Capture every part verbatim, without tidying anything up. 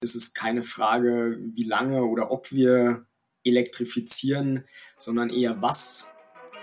ist es keine Frage, wie lange oder ob wir elektrifizieren, sondern eher was.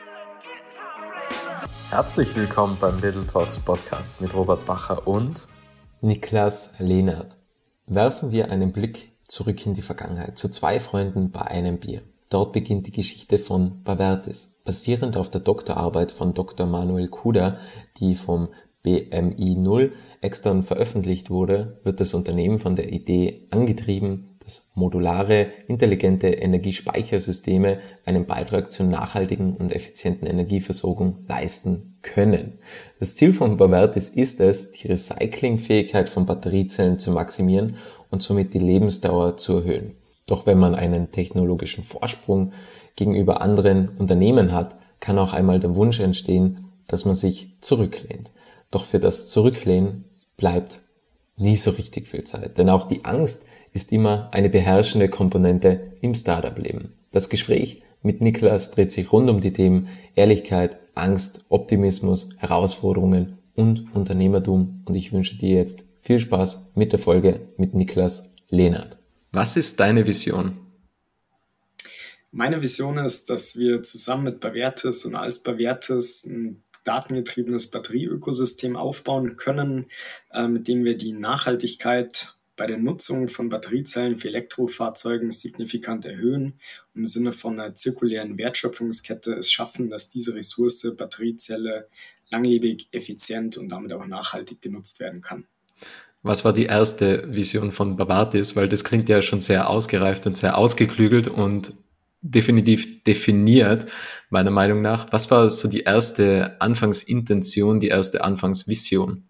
Herzlich willkommen beim Little Talks Podcast mit Robert Bacher und Niklas Lehnert. Werfen wir einen Blick zurück in die Vergangenheit zu zwei Freunden bei einem Bier. Dort beginnt die Geschichte von Bavertis, basierend auf der Doktorarbeit von Doktor Manuel Kuda, die vom B M I null extern veröffentlicht wurde, wird das Unternehmen von der Idee angetrieben, dass modulare, intelligente Energiespeichersysteme einen Beitrag zur nachhaltigen und effizienten Energieversorgung leisten können. Das Ziel von Bavertis ist es, die Recyclingfähigkeit von Batteriezellen zu maximieren und somit die Lebensdauer zu erhöhen. Doch wenn man einen technologischen Vorsprung gegenüber anderen Unternehmen hat, kann auch einmal der Wunsch entstehen, dass man sich zurücklehnt. Doch für das Zurücklehnen bleibt nie so richtig viel Zeit, denn auch die Angst ist immer eine beherrschende Komponente im Startup-Leben. Das Gespräch mit Niklas dreht sich rund um die Themen Ehrlichkeit, Angst, Optimismus, Herausforderungen und Unternehmertum und ich wünsche dir jetzt viel Spaß mit der Folge mit Niklas Lehnert. Was ist deine Vision? Meine Vision ist, dass wir zusammen mit Bavertis und als Bavertis ein datengetriebenes Batterieökosystem aufbauen können, äh, mit dem wir die Nachhaltigkeit bei der Nutzung von Batteriezellen für Elektrofahrzeugen signifikant erhöhen und im Sinne von einer zirkulären Wertschöpfungskette es schaffen, dass diese Ressource Batteriezelle langlebig, effizient und damit auch nachhaltig genutzt werden kann. Was war die erste Vision von Bavertis? Weil das klingt ja schon sehr ausgereift und sehr ausgeklügelt und definitiv definiert, meiner Meinung nach. Was war so die erste Anfangsintention, die erste Anfangsvision?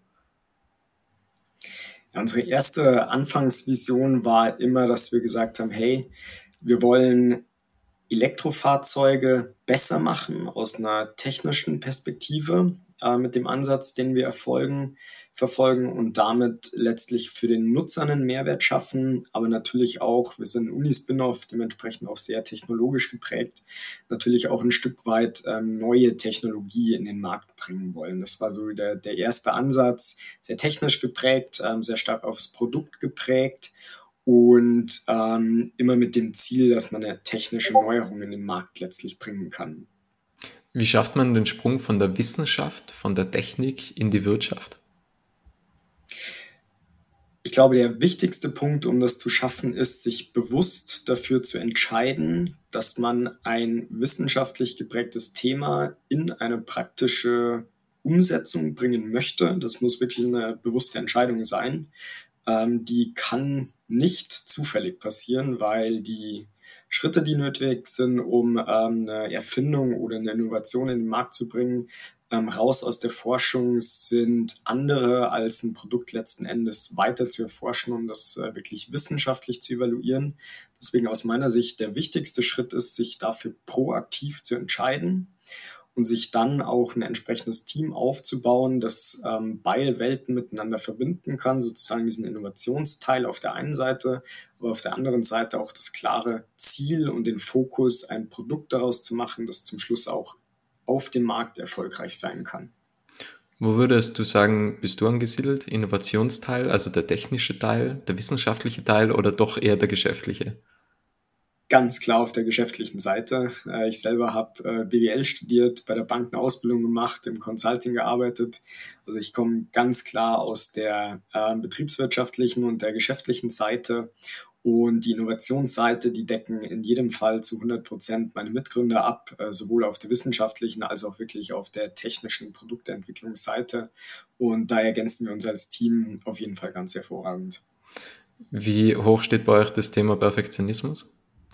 Ja, unsere erste Anfangsvision war immer, dass wir gesagt haben, hey, wir wollen Elektrofahrzeuge besser machen aus einer technischen Perspektive äh, mit dem Ansatz, den wir erfolgen, verfolgen und damit letztlich für den Nutzer einen Mehrwert schaffen, aber natürlich auch, wir sind Uni-Spin-off, dementsprechend auch sehr technologisch geprägt, natürlich auch ein Stück weit ähm, neue Technologie in den Markt bringen wollen. Das war so der, der erste Ansatz, sehr technisch geprägt, ähm, sehr stark aufs Produkt geprägt und ähm, immer mit dem Ziel, dass man eine technische Neuerung in den Markt letztlich bringen kann. Wie schafft man den Sprung von der Wissenschaft, von der Technik in die Wirtschaft? Ich glaube, der wichtigste Punkt, um das zu schaffen, ist, sich bewusst dafür zu entscheiden, dass man ein wissenschaftlich geprägtes Thema in eine praktische Umsetzung bringen möchte. Das muss wirklich eine bewusste Entscheidung sein. Ähm, die kann nicht zufällig passieren, weil die Schritte, die nötig sind, um ähm, eine Erfindung oder eine Innovation in den Markt zu bringen, ähm, raus aus der Forschung sind andere, als ein Produkt letzten Endes weiter zu erforschen und das äh, wirklich wissenschaftlich zu evaluieren. Deswegen aus meiner Sicht der wichtigste Schritt ist, sich dafür proaktiv zu entscheiden und sich dann auch ein entsprechendes Team aufzubauen, das ähm, beide Welten miteinander verbinden kann, sozusagen diesen Innovationsteil auf der einen Seite, aber auf der anderen Seite auch das klare Ziel und den Fokus, ein Produkt daraus zu machen, das zum Schluss auch auf dem Markt erfolgreich sein kann. Wo würdest du sagen, bist du angesiedelt? Innovationsteil, also der technische Teil, der wissenschaftliche Teil oder doch eher der geschäftliche? Ganz klar auf der geschäftlichen Seite. Ich selber habe B W L studiert, bei der Bank eine Ausbildung gemacht, im Consulting gearbeitet. Also ich komme ganz klar aus der äh, betriebswirtschaftlichen und der geschäftlichen Seite. Und die Innovationsseite, die decken in jedem Fall zu hundert Prozent meine Mitgründer ab, äh, sowohl auf der wissenschaftlichen als auch wirklich auf der technischen Produktentwicklungsseite. Und da ergänzen wir uns als Team auf jeden Fall ganz hervorragend. Wie hoch steht bei euch das Thema Perfektionismus?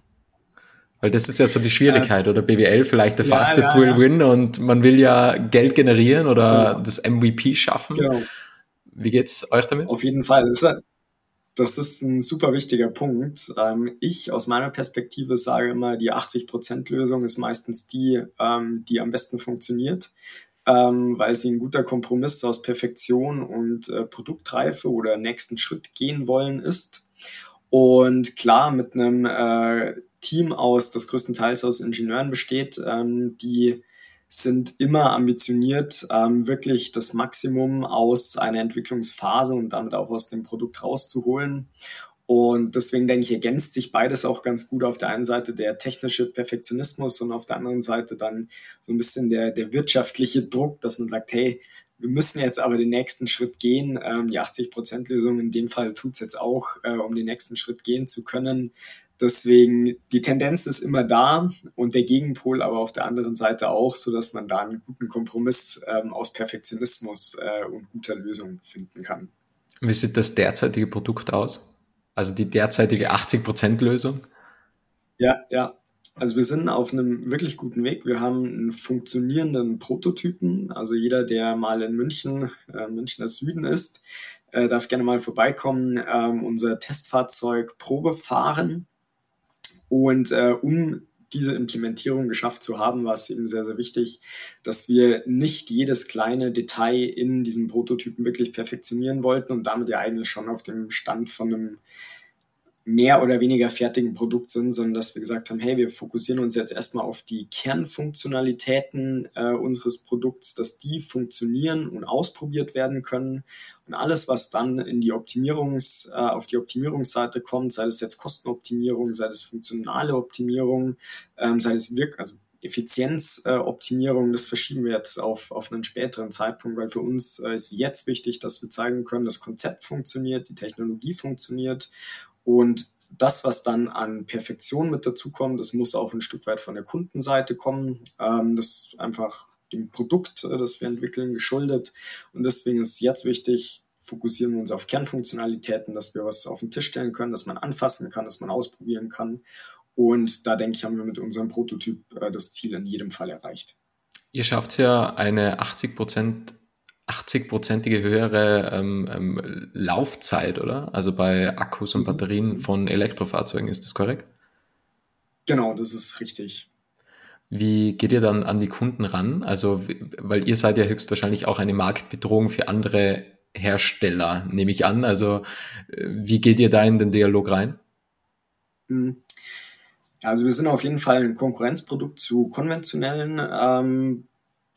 Weil das ist ja so die Schwierigkeit, äh, oder B W L vielleicht der ja, fastest ja, will ja. win und man will ja Geld generieren oder Genau. das M V P schaffen. Genau. Wie geht's euch damit? Auf jeden Fall. Das ist, das ist ein super wichtiger Punkt. Ähm, ich aus meiner Perspektive sage immer, die achtzig Prozent Lösung ist meistens die, ähm, die am besten funktioniert, ähm, weil sie ein guter Kompromiss aus Perfektion und äh, Produktreife oder nächsten Schritt gehen wollen ist. Und klar, mit einem äh, Team aus, das größtenteils aus Ingenieuren besteht, ähm, die sind immer ambitioniert, ähm, wirklich das Maximum aus einer Entwicklungsphase und damit auch aus dem Produkt rauszuholen. Und deswegen denke ich, ergänzt sich beides auch ganz gut. Auf der einen Seite der technische Perfektionismus und auf der anderen Seite dann so ein bisschen der, der wirtschaftliche Druck, dass man sagt, hey, wir müssen jetzt aber den nächsten Schritt gehen. Ähm, die achtzig-Prozent-Lösung in dem Fall tut es jetzt auch, äh, um den nächsten Schritt gehen zu können. Deswegen, die Tendenz ist immer da und der Gegenpol aber auf der anderen Seite auch, so dass man da einen guten Kompromiss ähm, aus Perfektionismus äh, und guter Lösung finden kann. Wie sieht das derzeitige Produkt aus? Also die derzeitige achtzig-Prozent-Lösung? Ja, ja. Also wir sind auf einem wirklich guten Weg. Wir haben einen funktionierenden Prototypen. Also jeder, der mal in München, äh, Münchner Süden ist, äh, darf gerne mal vorbeikommen, ähm, unser Testfahrzeug Probe fahren. Und äh, um diese Implementierung geschafft zu haben, war es eben sehr, sehr wichtig, dass wir nicht jedes kleine Detail in diesem Prototypen wirklich perfektionieren wollten und damit ja eigentlich schon auf dem Stand von einem mehr oder weniger fertigen Produkt sind, sondern dass wir gesagt haben, hey, wir fokussieren uns jetzt erstmal auf die Kernfunktionalitäten äh, unseres Produkts, dass die funktionieren und ausprobiert werden können. Und alles, was dann in die Optimierungs, äh, auf die Optimierungsseite kommt, sei es jetzt Kostenoptimierung, sei es funktionale Optimierung, ähm, sei es Wirk, also Effizienzoptimierung, äh, das verschieben wir jetzt auf, auf einen späteren Zeitpunkt, weil für uns äh, ist jetzt wichtig, dass wir zeigen können, das Konzept funktioniert, die Technologie funktioniert. Und das, was dann an Perfektion mit dazukommt, das muss auch ein Stück weit von der Kundenseite kommen. Ähm, das ist einfach dem Produkt, äh, das wir entwickeln, geschuldet. Und deswegen ist jetzt wichtig, fokussieren wir uns auf Kernfunktionalitäten, dass wir was auf den Tisch stellen können, dass man anfassen kann, dass man ausprobieren kann. Und da denke ich, haben wir mit unserem Prototyp äh, das Ziel in jedem Fall erreicht. Ihr schafft ja eine achtzig Prozent achtzig-prozentige höhere ähm, ähm, Laufzeit, oder? Also bei Akkus und Batterien von Elektrofahrzeugen, ist das korrekt? Genau, das ist richtig. Wie geht ihr dann an die Kunden ran? Also, weil ihr seid ja höchstwahrscheinlich auch eine Marktbedrohung für andere Hersteller, nehme ich an. Also, wie geht ihr da in den Dialog rein? Also wir sind auf jeden Fall ein Konkurrenzprodukt zu konventionellen ähm,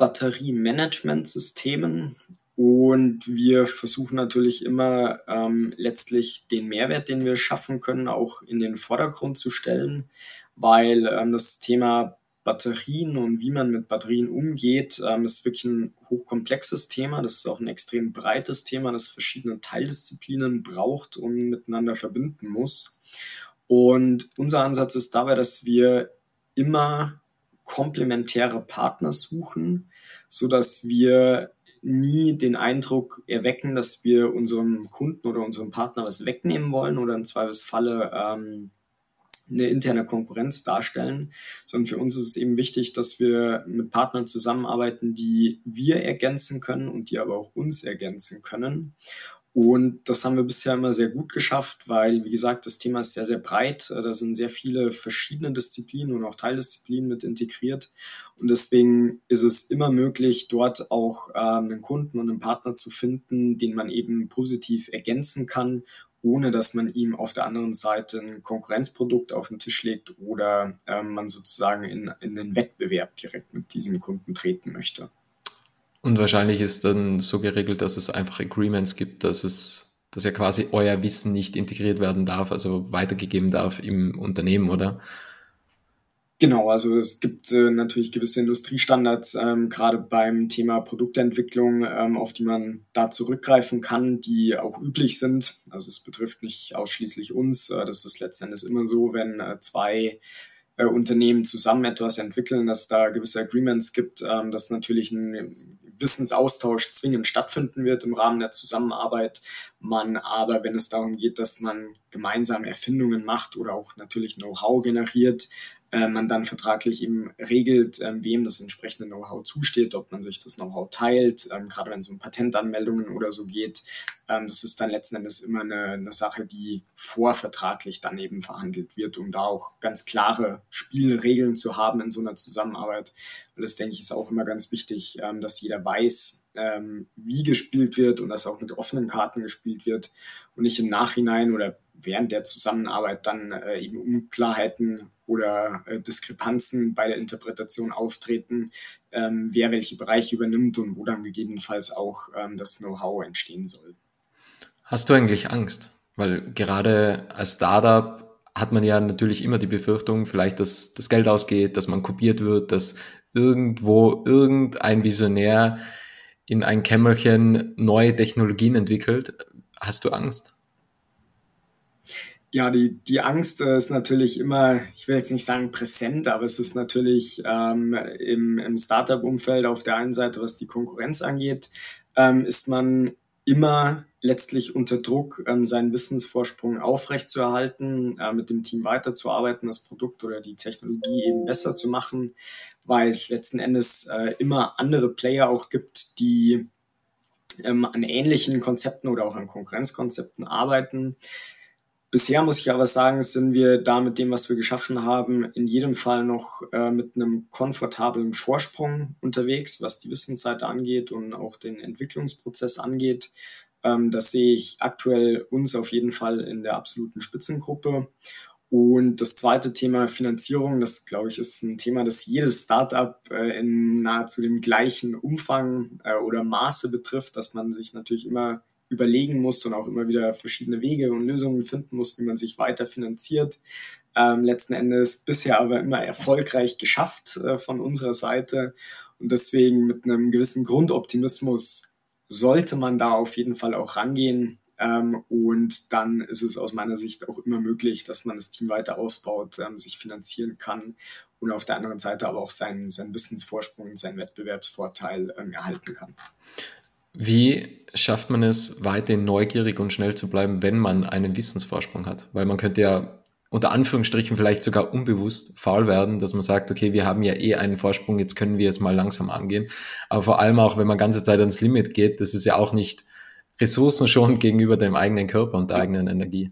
Batteriemanagementsystemen und wir versuchen natürlich immer ähm, letztlich den Mehrwert, den wir schaffen können, auch in den Vordergrund zu stellen, weil ähm, das Thema Batterien und wie man mit Batterien umgeht, ähm, ist wirklich ein hochkomplexes Thema. Das ist auch ein extrem breites Thema, das verschiedene Teildisziplinen braucht und miteinander verbinden muss. Und unser Ansatz ist dabei, dass wir immer komplementäre Partner suchen, so dass wir nie den Eindruck erwecken, dass wir unserem Kunden oder unserem Partner was wegnehmen wollen oder im Zweifelsfalle ähm, eine interne Konkurrenz darstellen, sondern für uns ist es eben wichtig, dass wir mit Partnern zusammenarbeiten, die wir ergänzen können und die aber auch uns ergänzen können. Und das haben wir bisher immer sehr gut geschafft, weil, wie gesagt, das Thema ist sehr, sehr breit. Da sind sehr viele verschiedene Disziplinen und auch Teildisziplinen mit integriert. Und deswegen ist es immer möglich, dort auch ähm, einen Kunden und einen Partner zu finden, den man eben positiv ergänzen kann, ohne dass man ihm auf der anderen Seite ein Konkurrenzprodukt auf den Tisch legt oder ähm, man sozusagen in, in den Wettbewerb direkt mit diesem Kunden treten möchte. Und wahrscheinlich ist dann so geregelt, dass es einfach Agreements gibt, dass es, dass ja quasi euer Wissen nicht integriert werden darf, also weitergegeben darf im Unternehmen, oder? Genau, also es gibt äh, natürlich gewisse Industriestandards, ähm, gerade beim Thema Produktentwicklung, ähm, auf die man da zurückgreifen kann, die auch üblich sind. Also es betrifft nicht ausschließlich uns. Äh, das ist letzten Endes immer so, wenn äh, zwei äh, Unternehmen zusammen etwas entwickeln, dass da gewisse Agreements gibt, ähm, dass natürlich ein Wissensaustausch zwingend stattfinden wird im Rahmen der Zusammenarbeit. Man aber, wenn es darum geht, dass man gemeinsam Erfindungen macht oder auch natürlich Know-how generiert, äh, man dann vertraglich eben regelt, äh, wem das entsprechende Know-how zusteht, ob man sich das Know-how teilt, ähm, gerade wenn es um Patentanmeldungen oder so geht. Ähm, das ist dann letzten Endes immer eine, eine Sache, die vorvertraglich dann eben verhandelt wird, um da auch ganz klare Spielregeln zu haben in so einer Zusammenarbeit. Und das, denke ich, ist auch immer ganz wichtig, ähm, dass jeder weiß, ähm, wie gespielt wird und dass auch mit offenen Karten gespielt wird und nicht im Nachhinein oder während der Zusammenarbeit dann äh, eben Unklarheiten oder äh, Diskrepanzen bei der Interpretation auftreten, ähm, wer welche Bereiche übernimmt und wo dann gegebenenfalls auch ähm, das Know-how entstehen soll. Hast du eigentlich Angst? Weil gerade als Startup hat man ja natürlich immer die Befürchtung, vielleicht, dass das Geld ausgeht, dass man kopiert wird, dass irgendwo irgendein Visionär in ein Kämmerchen neue Technologien entwickelt. Hast du Angst? Ja, die, die Angst äh, ist natürlich immer, ich will jetzt nicht sagen präsent, aber es ist natürlich ähm, im, im Startup-Umfeld auf der einen Seite, was die Konkurrenz angeht, ähm, ist man immer letztlich unter Druck, ähm, seinen Wissensvorsprung aufrechtzuerhalten, äh, mit dem Team weiterzuarbeiten, das Produkt oder die Technologie eben besser zu machen, weil es letzten Endes äh, immer andere Player auch gibt, die ähm, an ähnlichen Konzepten oder auch an Konkurrenzkonzepten arbeiten. Bisher muss ich aber sagen, sind wir da mit dem, was wir geschaffen haben, in jedem Fall noch äh, mit einem komfortablen Vorsprung unterwegs, was die Wissensseite angeht und auch den Entwicklungsprozess angeht. Ähm, das sehe ich aktuell uns auf jeden Fall in der absoluten Spitzengruppe. Und das zweite Thema Finanzierung, das glaube ich ist ein Thema, das jedes Startup äh, in nahezu dem gleichen Umfang äh, oder Maße betrifft, dass man sich natürlich immer überlegen muss und auch immer wieder verschiedene Wege und Lösungen finden muss, wie man sich weiter finanziert. Ähm, letzten Endes bisher aber immer erfolgreich geschafft äh, von unserer Seite. Und deswegen mit einem gewissen Grundoptimismus sollte man da auf jeden Fall auch rangehen. Ähm, und dann ist es aus meiner Sicht auch immer möglich, dass man das Team weiter ausbaut, ähm, sich finanzieren kann und auf der anderen Seite aber auch seinen, seinen Wissensvorsprung und seinen Wettbewerbsvorteil ähm, erhalten kann. Wie schafft man es, weiterhin neugierig und schnell zu bleiben, wenn man einen Wissensvorsprung hat? Weil man könnte ja unter Anführungsstrichen vielleicht sogar unbewusst faul werden, dass man sagt, okay, wir haben ja eh einen Vorsprung, jetzt können wir es mal langsam angehen. Aber vor allem auch, wenn man ganze Zeit ans Limit geht, das ist ja auch nicht ressourcenschonend gegenüber dem eigenen Körper und der eigenen Energie.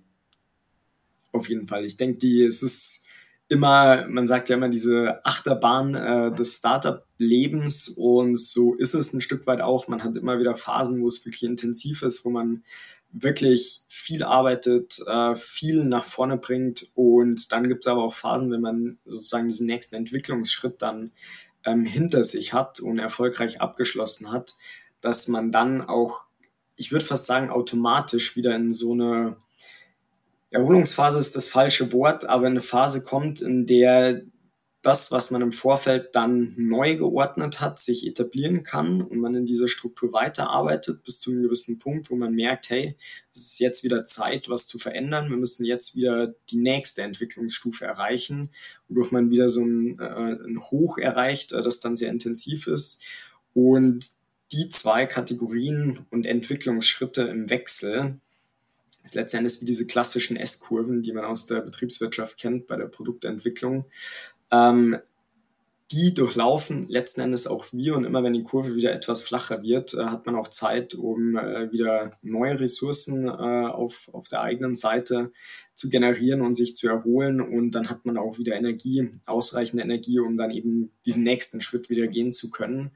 Auf jeden Fall. Ich denke, die, es ist immer, man sagt ja immer, diese Achterbahn äh, des Startup-Lebens und so ist es ein Stück weit auch. Man hat immer wieder Phasen, wo es wirklich intensiv ist, wo man wirklich viel arbeitet, äh, viel nach vorne bringt und dann gibt es aber auch Phasen, wenn man sozusagen diesen nächsten Entwicklungsschritt dann ähm, hinter sich hat und erfolgreich abgeschlossen hat, dass man dann auch, ich würde fast sagen, automatisch wieder in so eine Erholungsphase ist das falsche Wort, aber eine Phase kommt, in der das, was man im Vorfeld dann neu geordnet hat, sich etablieren kann und man in dieser Struktur weiterarbeitet bis zu einem gewissen Punkt, wo man merkt, hey, es ist jetzt wieder Zeit, was zu verändern. Wir müssen jetzt wieder die nächste Entwicklungsstufe erreichen, wodurch man wieder so ein, äh, ein Hoch erreicht, äh, das dann sehr intensiv ist. Und die zwei Kategorien und Entwicklungsschritte im Wechsel ist letztendlich wie diese klassischen S-Kurven, die man aus der Betriebswirtschaft kennt bei der Produktentwicklung. Ähm, die durchlaufen letzten Endes auch wir und immer wenn die Kurve wieder etwas flacher wird, äh, hat man auch Zeit, um äh, wieder neue Ressourcen äh, auf, auf der eigenen Seite zu generieren und sich zu erholen und dann hat man auch wieder Energie, ausreichende Energie, um dann eben diesen nächsten Schritt wieder gehen zu können.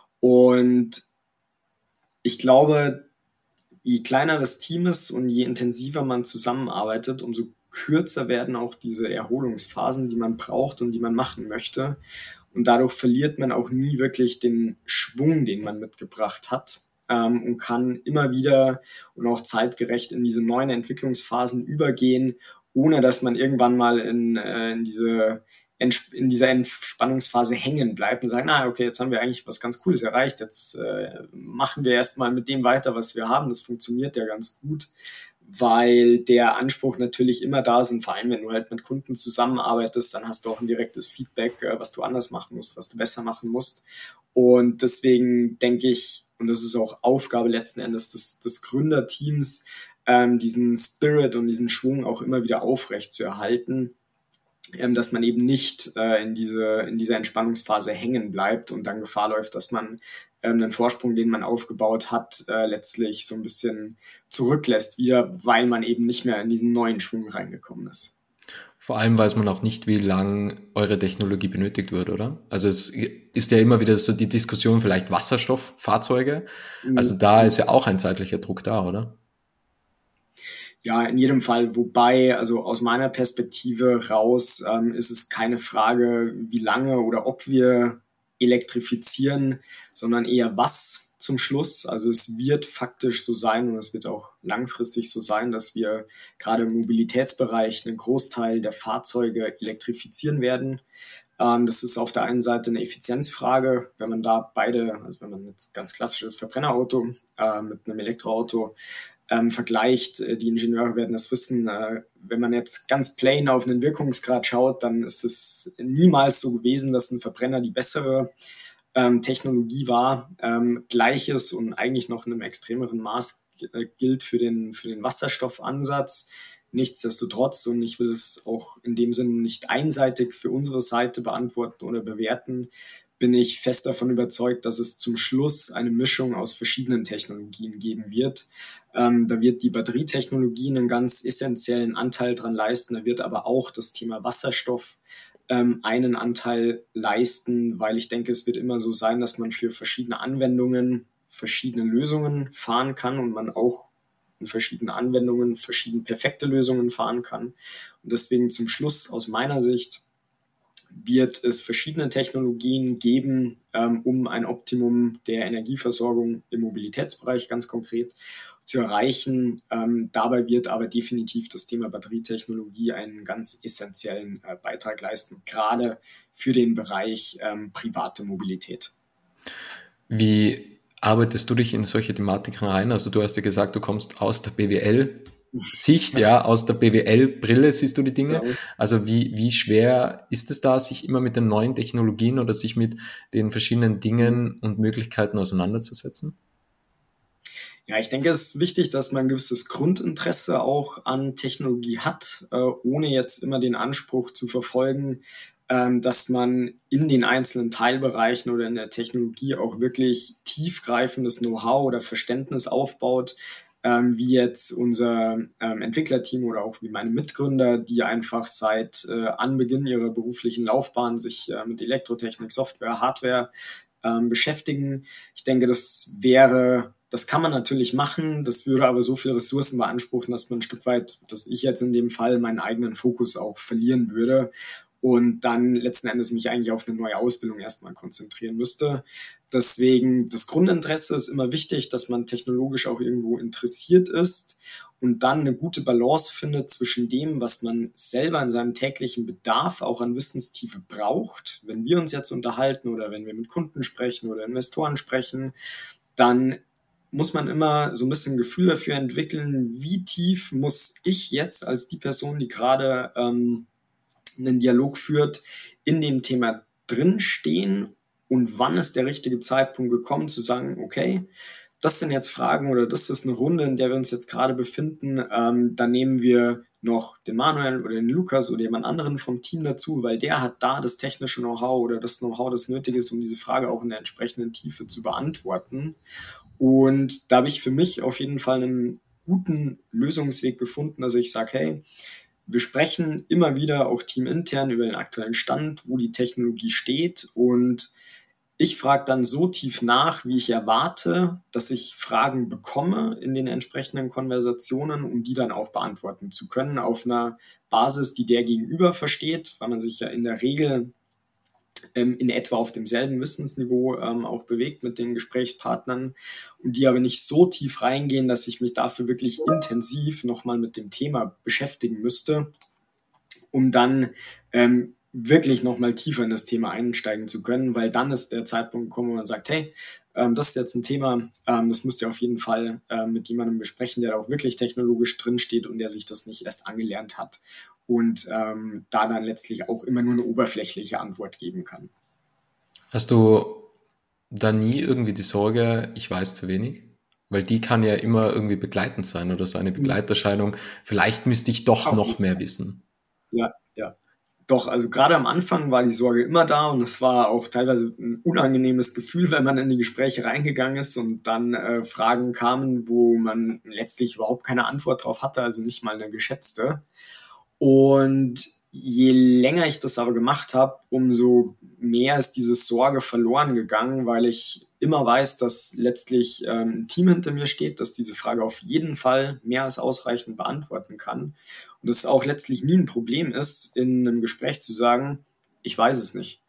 Und ich glaube, je kleiner das Team ist und je intensiver man zusammenarbeitet, umso kürzer werden auch diese Erholungsphasen, die man braucht und die man machen möchte. Und dadurch verliert man auch nie wirklich den Schwung, den man mitgebracht hat, ähm, und kann immer wieder und auch zeitgerecht in diese neuen Entwicklungsphasen übergehen, ohne dass man irgendwann mal in, äh, in diese in dieser Entspannungsphase hängen bleibt und sagen, na okay, jetzt haben wir eigentlich was ganz Cooles erreicht, jetzt äh, machen wir erstmal mit dem weiter, was wir haben, das funktioniert ja ganz gut, weil der Anspruch natürlich immer da ist und vor allem, wenn du halt mit Kunden zusammenarbeitest, dann hast du auch ein direktes Feedback, äh, was du anders machen musst, was du besser machen musst und deswegen denke ich, und das ist auch Aufgabe letzten Endes des, des Gründerteams, ähm, diesen Spirit und diesen Schwung auch immer wieder aufrecht zu erhalten, dass man eben nicht äh, in, diese, in dieser Entspannungsphase hängen bleibt und dann Gefahr läuft, dass man ähm, den Vorsprung, den man aufgebaut hat, äh, letztlich so ein bisschen zurücklässt, wieder, weil man eben nicht mehr in diesen neuen Schwung reingekommen ist. Vor allem weiß man auch nicht, wie lang eure Technologie benötigt wird, oder? Also es ist ja immer wieder so die Diskussion, vielleicht Wasserstofffahrzeuge. Also da ist ja auch ein zeitlicher Druck da, oder? Ja, in jedem Fall. Wobei, also aus meiner Perspektive raus, ähm, ist es keine Frage, wie lange oder ob wir elektrifizieren, sondern eher was zum Schluss. Also es wird faktisch so sein und es wird auch langfristig so sein, dass wir gerade im Mobilitätsbereich einen Großteil der Fahrzeuge elektrifizieren werden. Ähm, das ist auf der einen Seite eine Effizienzfrage, wenn man da beide, also wenn man jetzt ganz klassisches Verbrennerauto äh, mit einem Elektroauto ähm, vergleicht, äh, die Ingenieure werden das wissen, äh, wenn man jetzt ganz plain auf einen Wirkungsgrad schaut, dann ist es niemals so gewesen, dass ein Verbrenner die bessere ähm, Technologie war. Ähm, Gleiches und eigentlich noch in einem extremeren Maß äh, gilt für den, für den Wasserstoffansatz. Nichtsdestotrotz, und ich will es auch in dem Sinne nicht einseitig für unsere Seite beantworten oder bewerten, bin ich fest davon überzeugt, dass es zum Schluss eine Mischung aus verschiedenen Technologien geben wird. Ähm, da wird die Batterietechnologie einen ganz essentiellen Anteil dran leisten, da wird aber auch das Thema Wasserstoff ähm, einen Anteil leisten, weil ich denke, es wird immer so sein, dass man für verschiedene Anwendungen verschiedene Lösungen fahren kann und man auch in verschiedenen Anwendungen verschiedene perfekte Lösungen fahren kann. Und deswegen zum Schluss aus meiner Sicht wird es verschiedene Technologien geben, ähm, um ein Optimum der Energieversorgung im Mobilitätsbereich ganz konkret zu erreichen. Ähm, dabei wird aber definitiv das Thema Batterietechnologie einen ganz essentiellen äh, Beitrag leisten, gerade für den Bereich ähm, private Mobilität. Wie arbeitest du dich in solche Thematiken rein? Also du hast ja gesagt, du kommst aus der B W L-Sicht, ja, aus der B W L-Brille siehst du die Dinge. Ja. Also wie, wie schwer ist es da, sich immer mit den neuen Technologien oder sich mit den verschiedenen Dingen und Möglichkeiten auseinanderzusetzen? Ja, ich denke, es ist wichtig, dass man ein gewisses Grundinteresse auch an Technologie hat, äh, ohne jetzt immer den Anspruch zu verfolgen, ähm, dass man in den einzelnen Teilbereichen oder in der Technologie auch wirklich tiefgreifendes Know-how oder Verständnis aufbaut, ähm, wie jetzt unser ähm, Entwicklerteam oder auch wie meine Mitgründer, die einfach seit äh, Anbeginn ihrer beruflichen Laufbahn sich äh, mit Elektrotechnik, Software, Hardware ähm, beschäftigen. Ich denke, das wäre Das kann man natürlich machen, das würde aber so viele Ressourcen beanspruchen, dass man ein Stück weit, dass ich jetzt in dem Fall meinen eigenen Fokus auch verlieren würde und dann letzten Endes mich eigentlich auf eine neue Ausbildung erstmal konzentrieren müsste. Deswegen, das Grundinteresse ist immer wichtig, dass man technologisch auch irgendwo interessiert ist und dann eine gute Balance findet zwischen dem, was man selber in seinem täglichen Bedarf auch an Wissenstiefe braucht. Wenn wir uns jetzt unterhalten oder wenn wir mit Kunden sprechen oder Investoren sprechen, dann muss man immer so ein bisschen ein Gefühl dafür entwickeln, wie tief muss ich jetzt als die Person, die gerade ähm, einen Dialog führt, in dem Thema drinstehen und wann ist der richtige Zeitpunkt gekommen, zu sagen, okay, das sind jetzt Fragen oder das ist eine Runde, in der wir uns jetzt gerade befinden, ähm, dann nehmen wir noch den Manuel oder den Lukas oder jemand anderen vom Team dazu, weil der hat da das technische Know-how oder das Know-how, das nötig ist, um diese Frage auch in der entsprechenden Tiefe zu beantworten. Und da habe ich für mich auf jeden Fall einen guten Lösungsweg gefunden, dass ich sage, hey, wir sprechen immer wieder auch teamintern über den aktuellen Stand, wo die Technologie steht und ich frage dann so tief nach, wie ich erwarte, dass ich Fragen bekomme in den entsprechenden Konversationen, um die dann auch beantworten zu können auf einer Basis, die der Gegenüber versteht, weil man sich ja in der Regel ähm, in etwa auf demselben Wissensniveau ähm, auch bewegt mit den Gesprächspartnern und die aber nicht so tief reingehen, dass ich mich dafür wirklich intensiv nochmal mit dem Thema beschäftigen müsste, um dann ähm, wirklich nochmal tiefer in das Thema einsteigen zu können, weil dann ist der Zeitpunkt gekommen, wo man sagt, hey, ähm, das ist jetzt ein Thema, ähm, das müsst ihr auf jeden Fall ähm, mit jemandem besprechen, der da auch wirklich technologisch drinsteht und der sich das nicht erst angelernt hat und ähm, da dann letztlich auch immer nur eine oberflächliche Antwort geben kann. Hast du da nie irgendwie die Sorge, ich weiß zu wenig? Weil die kann ja immer irgendwie begleitend sein oder so eine Begleiterscheinung. Vielleicht müsste ich doch Auch noch mehr wissen. Ja, ja. Doch, also gerade am Anfang war die Sorge immer da und es war auch teilweise ein unangenehmes Gefühl, wenn man in die Gespräche reingegangen ist und dann äh, Fragen kamen, wo man letztlich überhaupt keine Antwort drauf hatte, also nicht mal eine geschätzte. Und je länger ich das aber gemacht habe, umso mehr ist diese Sorge verloren gegangen, weil ich immer weiß, dass letztlich ähm, ein Team hinter mir steht, das diese Frage auf jeden Fall mehr als ausreichend beantworten kann. Und es auch letztlich nie ein Problem ist, in einem Gespräch zu sagen, ich weiß es nicht.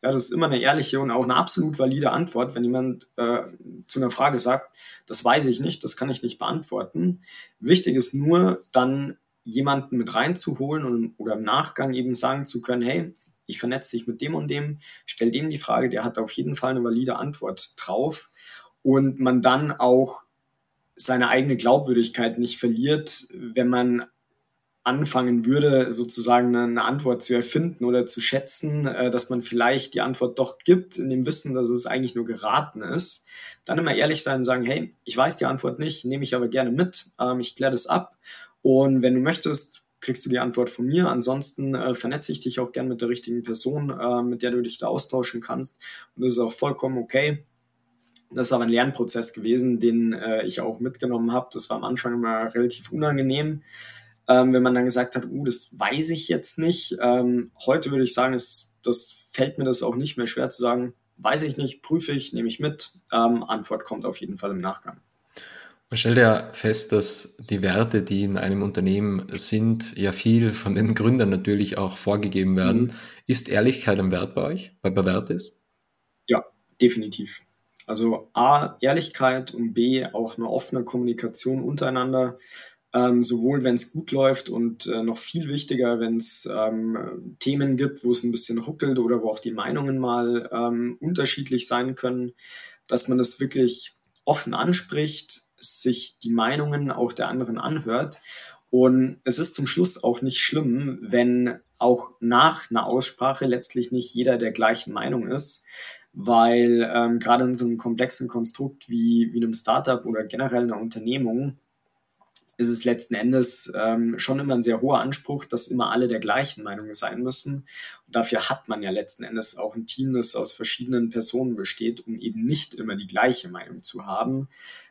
Ja, das ist immer eine ehrliche und auch eine absolut valide Antwort, wenn jemand äh, zu einer Frage sagt, das weiß ich nicht, das kann ich nicht beantworten. Wichtig ist nur, dann jemanden mit reinzuholen und, oder im Nachgang eben sagen zu können, hey, ich vernetze dich mit dem und dem, stell dem die Frage, der hat auf jeden Fall eine valide Antwort drauf und man dann auch seine eigene Glaubwürdigkeit nicht verliert, wenn man anfangen würde, sozusagen eine Antwort zu erfinden oder zu schätzen, dass man vielleicht die Antwort doch gibt, in dem Wissen, dass es eigentlich nur geraten ist. Dann immer ehrlich sein und sagen, hey, ich weiß die Antwort nicht, nehme ich aber gerne mit, ich kläre das ab und wenn du möchtest, kriegst du die Antwort von mir. Ansonsten äh, vernetze ich dich auch gerne mit der richtigen Person, äh, mit der du dich da austauschen kannst und das ist auch vollkommen okay. Das ist aber ein Lernprozess gewesen, den äh, ich auch mitgenommen habe. Das war am Anfang immer relativ unangenehm, Ähm, wenn man dann gesagt hat, uh, das weiß ich jetzt nicht. Ähm, heute würde ich sagen, es, das fällt mir das auch nicht mehr schwer zu sagen, weiß ich nicht, prüfe ich, nehme ich mit. Ähm, Antwort kommt auf jeden Fall im Nachgang. Man stellt ja fest, dass die Werte, die in einem Unternehmen sind, ja viel von den Gründern natürlich auch vorgegeben werden. Mhm. Ist Ehrlichkeit ein Wert bei euch, bei Bavertis? Ja, definitiv. Also A, Ehrlichkeit und B, auch eine offene Kommunikation untereinander. Ähm, sowohl wenn es gut läuft und äh, noch viel wichtiger, wenn es ähm, Themen gibt, wo es ein bisschen ruckelt oder wo auch die Meinungen mal ähm, unterschiedlich sein können, dass man das wirklich offen anspricht, sich die Meinungen auch der anderen anhört. Und es ist zum Schluss auch nicht schlimm, wenn auch nach einer Aussprache letztlich nicht jeder der gleichen Meinung ist, weil ähm, gerade in so einem komplexen Konstrukt wie, wie einem Startup oder generell einer Unternehmung ist es letzten Endes ähm, schon immer ein sehr hoher Anspruch, dass immer alle der gleichen Meinung sein müssen. Und dafür hat man ja letzten Endes auch ein Team, das aus verschiedenen Personen besteht, um eben nicht immer die gleiche Meinung zu haben,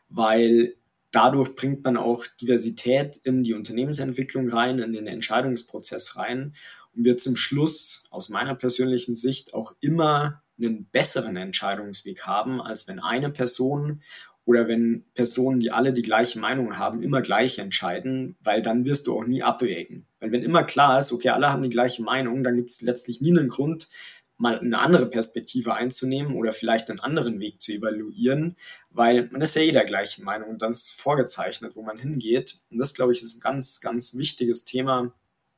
weil dadurch bringt man auch Diversität in die Unternehmensentwicklung rein, in den Entscheidungsprozess rein und wird zum Schluss aus meiner persönlichen Sicht auch immer einen besseren Entscheidungsweg haben, als wenn eine Person oder wenn Personen, die alle die gleiche Meinung haben, immer gleich entscheiden, weil dann wirst du auch nie abwägen. Weil wenn immer klar ist, okay, alle haben die gleiche Meinung, dann gibt es letztlich nie einen Grund, mal eine andere Perspektive einzunehmen oder vielleicht einen anderen Weg zu evaluieren, weil man ist ja eh der gleichen Meinung und dann ist es vorgezeichnet, wo man hingeht. Und das, glaube ich, ist ein ganz, ganz wichtiges Thema,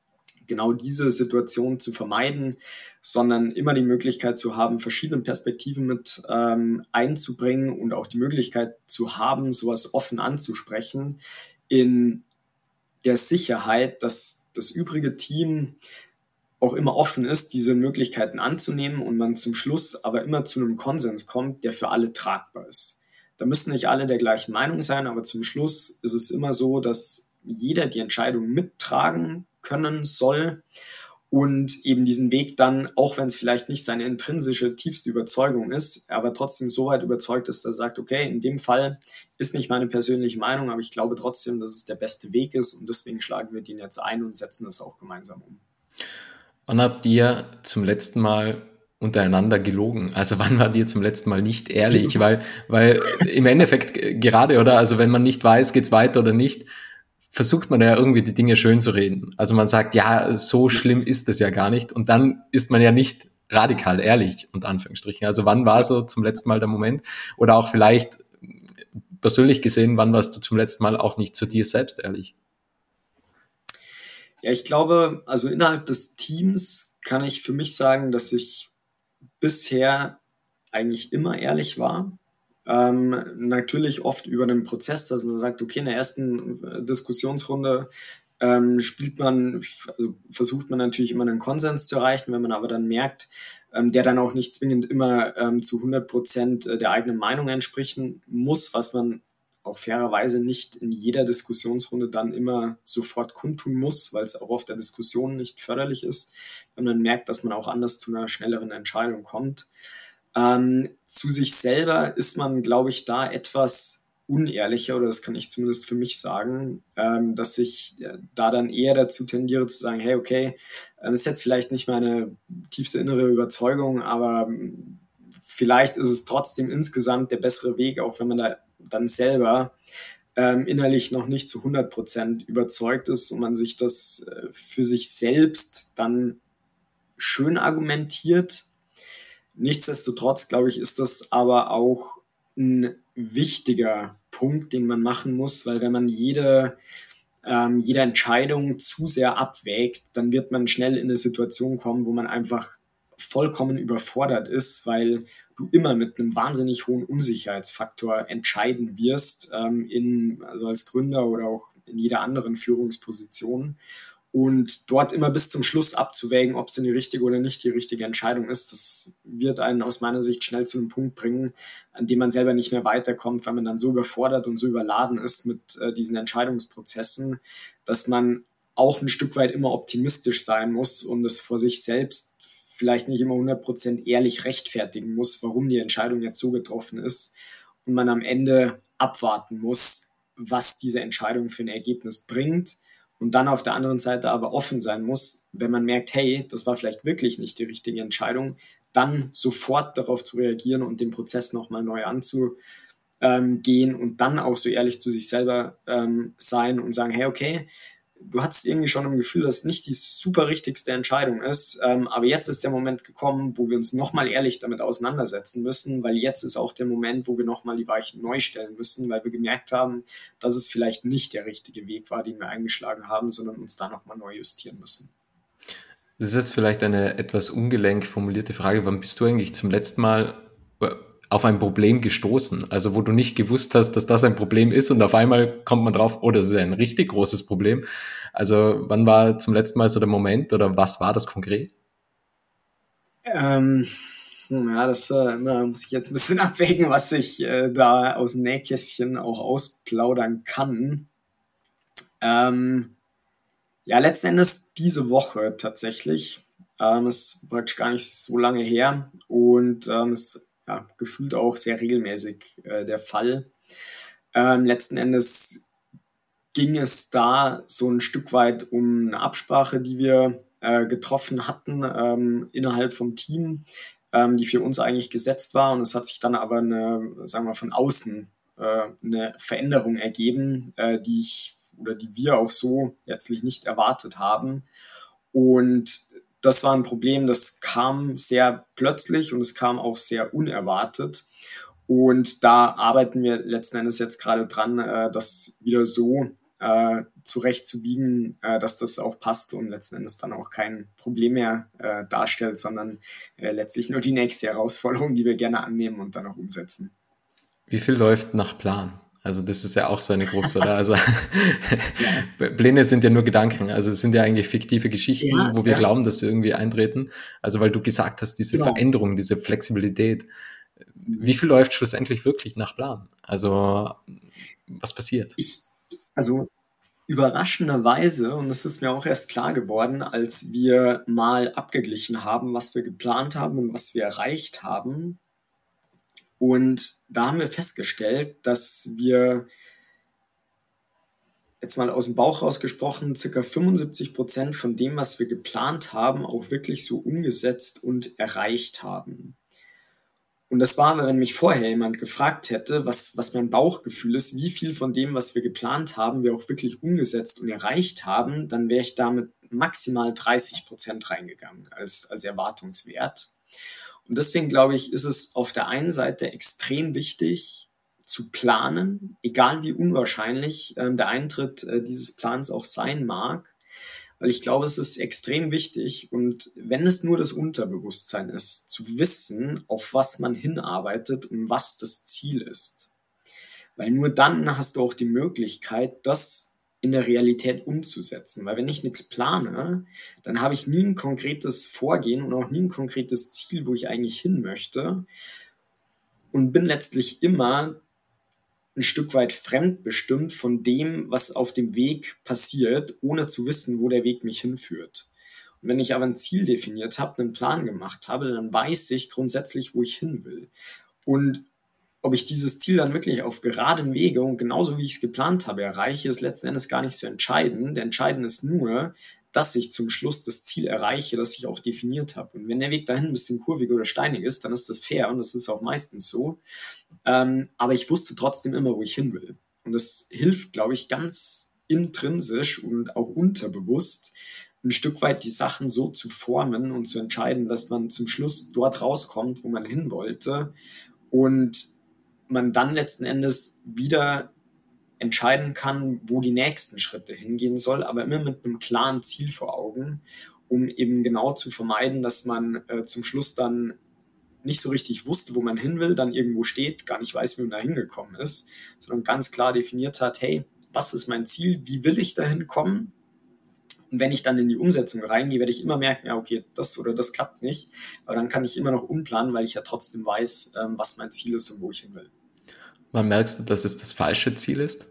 genau diese Situation zu vermeiden, sondern immer die Möglichkeit zu haben, verschiedene Perspektiven mit ähm, einzubringen und auch die Möglichkeit zu haben, sowas offen anzusprechen, in der Sicherheit, dass das übrige Team auch immer offen ist, diese Möglichkeiten anzunehmen und man zum Schluss aber immer zu einem Konsens kommt, der für alle tragbar ist. Da müssen nicht alle der gleichen Meinung sein, aber zum Schluss ist es immer so, dass jeder die Entscheidung mittragen können soll und eben diesen Weg dann, auch wenn es vielleicht nicht seine intrinsische, tiefste Überzeugung ist, aber trotzdem so weit überzeugt ist, dass er sagt, okay, in dem Fall ist nicht meine persönliche Meinung, aber ich glaube trotzdem, dass es der beste Weg ist und deswegen schlagen wir den jetzt ein und setzen das auch gemeinsam um. Wann habt ihr zum letzten Mal untereinander gelogen? Also wann wart ihr zum letzten Mal nicht ehrlich? weil, weil im Endeffekt gerade, oder? Also wenn man nicht weiß, geht's weiter oder nicht, versucht man ja irgendwie die Dinge schön zu reden. Also man sagt, ja, so schlimm ist es ja gar nicht. Und dann ist man ja nicht radikal ehrlich, unter Anführungsstrichen. Also wann war so zum letzten Mal der Moment? Oder auch vielleicht persönlich gesehen, wann warst du zum letzten Mal auch nicht zu dir selbst ehrlich? Ja, ich glaube, also innerhalb des Teams kann ich für mich sagen, dass ich bisher eigentlich immer ehrlich war. Ähm, natürlich oft über einen Prozess, dass man sagt, okay, in der ersten Diskussionsrunde ähm, spielt man, also versucht man natürlich immer einen Konsens zu erreichen, wenn man aber dann merkt, ähm, der dann auch nicht zwingend immer ähm, zu hundert Prozent der eigenen Meinung entsprechen muss, was man auch fairerweise nicht in jeder Diskussionsrunde dann immer sofort kundtun muss, weil es auch auf der Diskussion nicht förderlich ist, wenn man merkt, dass man auch anders zu einer schnelleren Entscheidung kommt. Ähm, zu sich selber ist man, glaube ich, da etwas unehrlicher, oder das kann ich zumindest für mich sagen, ähm, dass ich äh, da dann eher dazu tendiere zu sagen, hey, okay, äh, das ist jetzt vielleicht nicht meine tiefste innere Überzeugung, aber ähm, vielleicht ist es trotzdem insgesamt der bessere Weg, auch wenn man da dann selber ähm, innerlich noch nicht zu hundert Prozent überzeugt ist und man sich das äh, für sich selbst dann schön argumentiert. Nichtsdestotrotz, glaube ich, ist das aber auch ein wichtiger Punkt, den man machen muss, weil wenn man jede, ähm, jede Entscheidung zu sehr abwägt, dann wird man schnell in eine Situation kommen, wo man einfach vollkommen überfordert ist, weil du immer mit einem wahnsinnig hohen Unsicherheitsfaktor entscheiden wirst, ähm, in, also als Gründer oder auch in jeder anderen Führungsposition. Und dort immer bis zum Schluss abzuwägen, ob es denn die richtige oder nicht die richtige Entscheidung ist, das wird einen aus meiner Sicht schnell zu einem Punkt bringen, an dem man selber nicht mehr weiterkommt, weil man dann so überfordert und so überladen ist mit äh, diesen Entscheidungsprozessen, dass man auch ein Stück weit immer optimistisch sein muss und es vor sich selbst vielleicht nicht immer hundert Prozent ehrlich rechtfertigen muss, warum die Entscheidung jetzt so getroffen ist und man am Ende abwarten muss, was diese Entscheidung für ein Ergebnis bringt. Und dann auf der anderen Seite aber offen sein muss, wenn man merkt, hey, das war vielleicht wirklich nicht die richtige Entscheidung, dann sofort darauf zu reagieren und den Prozess nochmal neu anzugehen und dann auch so ehrlich zu sich selber ähm, sein und sagen, hey, okay, du hattest irgendwie schon im Gefühl, dass es nicht die super richtigste Entscheidung ist, ähm, aber jetzt ist der Moment gekommen, wo wir uns nochmal ehrlich damit auseinandersetzen müssen, weil jetzt ist auch der Moment, wo wir nochmal die Weichen neu stellen müssen, weil wir gemerkt haben, dass es vielleicht nicht der richtige Weg war, den wir eingeschlagen haben, sondern uns da nochmal neu justieren müssen. Das ist jetzt vielleicht eine etwas ungelenk formulierte Frage. Wann bist du eigentlich zum letzten Mal auf ein Problem gestoßen? Also wo du nicht gewusst hast, dass das ein Problem ist und auf einmal kommt man drauf, oh, das ist ein richtig großes Problem. Also wann war zum letzten Mal so der Moment oder was war das konkret? Ähm, ja, das äh, na, muss ich jetzt ein bisschen abwägen, was ich äh, da aus dem Nähkästchen auch ausplaudern kann. Ähm, ja, letzten Endes diese Woche tatsächlich. Ähm, ist praktisch gar nicht so lange her und ähm, ist ja, gefühlt auch sehr regelmäßig äh, der Fall. Ähm, letzten Endes ging es da so ein Stück weit um eine Absprache, die wir äh, getroffen hatten ähm, innerhalb vom Team, ähm, die für uns eigentlich gesetzt war. Und es hat sich dann aber eine, sagen wir, von außen äh, eine Veränderung ergeben, äh, die ich oder die wir auch so letztlich nicht erwartet haben. Und das war ein Problem, das kam sehr plötzlich und es kam auch sehr unerwartet. Und da arbeiten wir letzten Endes jetzt gerade dran, äh, das wieder so äh, zurechtzubiegen, äh, dass das auch passt und letzten Endes dann auch kein Problem mehr äh, darstellt, sondern äh, letztlich nur die nächste Herausforderung, die wir gerne annehmen und dann auch umsetzen. Wie viel läuft nach Plan? Also das ist ja auch so eine Krux, oder? Also ja. Pläne sind ja nur Gedanken, also es sind ja eigentlich fiktive Geschichten, ja, wo wir ja. glauben, dass sie irgendwie eintreten. Also weil du gesagt hast, diese genau. Veränderung, diese Flexibilität, wie viel läuft schlussendlich wirklich nach Plan? Also was passiert? Ich, also überraschenderweise, und das ist mir auch erst klar geworden, als wir mal abgeglichen haben, was wir geplant haben und was wir erreicht haben. Und da haben wir festgestellt, dass wir, jetzt mal aus dem Bauch rausgesprochen, circa fünfundsiebzig Prozent von dem, was wir geplant haben, auch wirklich so umgesetzt und erreicht haben. Und das war, wenn mich vorher jemand gefragt hätte, was, was mein Bauchgefühl ist, wie viel von dem, was wir geplant haben, wir auch wirklich umgesetzt und erreicht haben, dann wäre ich damit maximal dreißig Prozent reingegangen als, als Erwartungswert. Und deswegen glaube ich, ist es auf der einen Seite extrem wichtig zu planen, egal wie unwahrscheinlich äh, der Eintritt äh, dieses Plans auch sein mag, weil ich glaube, es ist extrem wichtig und wenn es nur das Unterbewusstsein ist, zu wissen, auf was man hinarbeitet und was das Ziel ist. Weil nur dann hast du auch die Möglichkeit, das in der Realität umzusetzen. Weil wenn ich nichts plane, dann habe ich nie ein konkretes Vorgehen und auch nie ein konkretes Ziel, wo ich eigentlich hin möchte und bin letztlich immer ein Stück weit fremdbestimmt von dem, was auf dem Weg passiert, ohne zu wissen, wo der Weg mich hinführt. Und wenn ich aber ein Ziel definiert habe, einen Plan gemacht habe, dann weiß ich grundsätzlich, wo ich hin will. Und ob ich dieses Ziel dann wirklich auf geradem Wege und genauso wie ich es geplant habe erreiche, ist letzten Endes gar nicht so entscheidend. Entscheidend ist nur, dass ich zum Schluss das Ziel erreiche, das ich auch definiert habe. Und wenn der Weg dahin ein bisschen kurvig oder steinig ist, dann ist das fair und das ist auch meistens so. Ähm, aber ich wusste trotzdem immer, wo ich hin will. Und das hilft, glaube ich, ganz intrinsisch und auch unterbewusst, ein Stück weit die Sachen so zu formen und zu entscheiden, dass man zum Schluss dort rauskommt, wo man hin wollte und man dann letzten Endes wieder entscheiden kann, wo die nächsten Schritte hingehen soll, aber immer mit einem klaren Ziel vor Augen, um eben genau zu vermeiden, dass man äh, zum Schluss dann nicht so richtig wusste, wo man hin will, dann irgendwo steht, gar nicht weiß, wie man da hingekommen ist, sondern ganz klar definiert hat, hey, was ist mein Ziel, wie will ich dahin kommen? Und wenn ich dann in die Umsetzung reingehe, werde ich immer merken, ja, okay, das oder das klappt nicht. Aber dann kann ich immer noch umplanen, weil ich ja trotzdem weiß, ähm, was mein Ziel ist und wo ich hin will. Wann merkst du, dass es das falsche Ziel ist?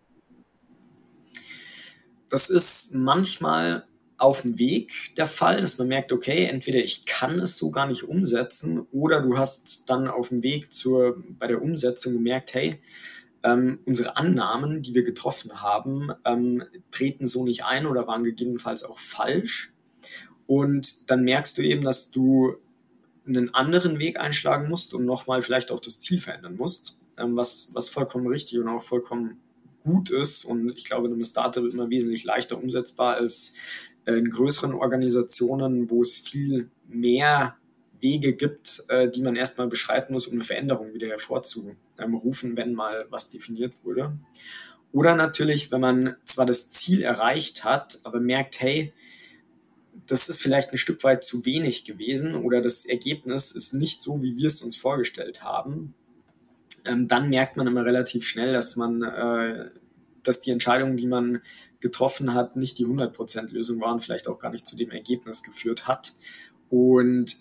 Das ist manchmal auf dem Weg der Fall, dass man merkt, okay, entweder ich kann es so gar nicht umsetzen oder du hast dann auf dem Weg zur, bei der Umsetzung gemerkt, hey, Ähm, unsere Annahmen, die wir getroffen haben, ähm, treten so nicht ein oder waren gegebenenfalls auch falsch. Und dann merkst du eben, dass du einen anderen Weg einschlagen musst und nochmal vielleicht auch das Ziel verändern musst, ähm, was, was vollkommen richtig und auch vollkommen gut ist. Und ich glaube, in einem Startup immer wesentlich leichter umsetzbar als äh, in größeren Organisationen, wo es viel mehr Wege gibt, äh, die man erstmal beschreiten muss, um eine Veränderung wieder hervorzurufen, wenn mal was definiert wurde. Oder natürlich, wenn man zwar das Ziel erreicht hat, aber merkt, hey, das ist vielleicht ein Stück weit zu wenig gewesen oder das Ergebnis ist nicht so, wie wir es uns vorgestellt haben, ähm, dann merkt man immer relativ schnell, dass man, äh, dass die Entscheidungen, die man getroffen hat, nicht die hundert Prozent Lösung waren, vielleicht auch gar nicht zu dem Ergebnis geführt hat. Und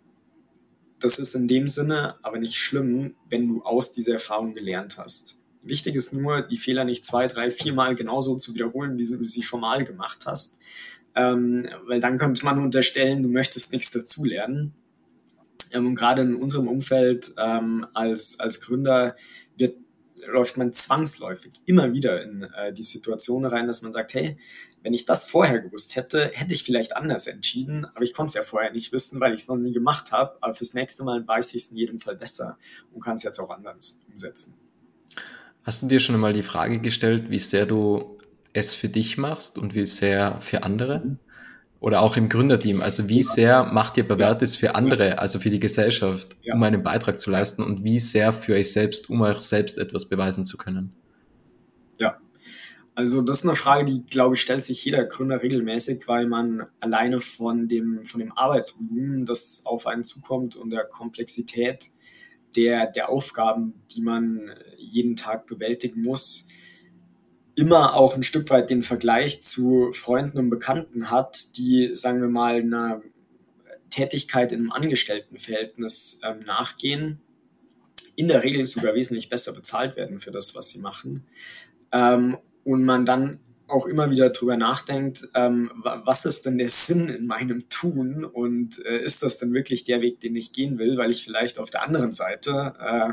das ist in dem Sinne aber nicht schlimm, wenn du aus dieser Erfahrung gelernt hast. Wichtig ist nur, die Fehler nicht zwei, drei, viermal genauso zu wiederholen, wie du sie schon mal gemacht hast. Ähm, weil dann könnte man unterstellen, du möchtest nichts dazulernen. Ähm, und gerade in unserem Umfeld ähm, als, als Gründer wird, läuft man zwangsläufig immer wieder in äh, die Situation rein, dass man sagt, hey, wenn ich das vorher gewusst hätte, hätte ich vielleicht anders entschieden, aber ich konnte es ja vorher nicht wissen, weil ich es noch nie gemacht habe. Aber fürs nächste Mal weiß ich es in jedem Fall besser und kann es jetzt auch anders umsetzen. Hast du dir schon einmal die Frage gestellt, wie sehr du es für dich machst und wie sehr für andere? Oder auch im Gründerteam, also wie sehr macht ihr Bavertis für andere, also für die Gesellschaft, Ja. um einen Beitrag zu leisten und wie sehr für euch selbst, um euch selbst etwas beweisen zu können? Ja, also das ist eine Frage, die, glaube ich, stellt sich jeder Gründer regelmäßig, weil man alleine von dem, von dem Arbeitsvolumen, das auf einen zukommt und der Komplexität der, der Aufgaben, die man jeden Tag bewältigen muss, immer auch ein Stück weit den Vergleich zu Freunden und Bekannten hat, die, sagen wir mal, einer Tätigkeit in einem Angestelltenverhältnis ähm, nachgehen, in der Regel sogar wesentlich besser bezahlt werden für das, was sie machen. Ähm, und man dann auch immer wieder drüber nachdenkt, ähm, was ist denn der Sinn in meinem Tun und äh, ist das denn wirklich der Weg, den ich gehen will, weil ich vielleicht auf der anderen Seite äh,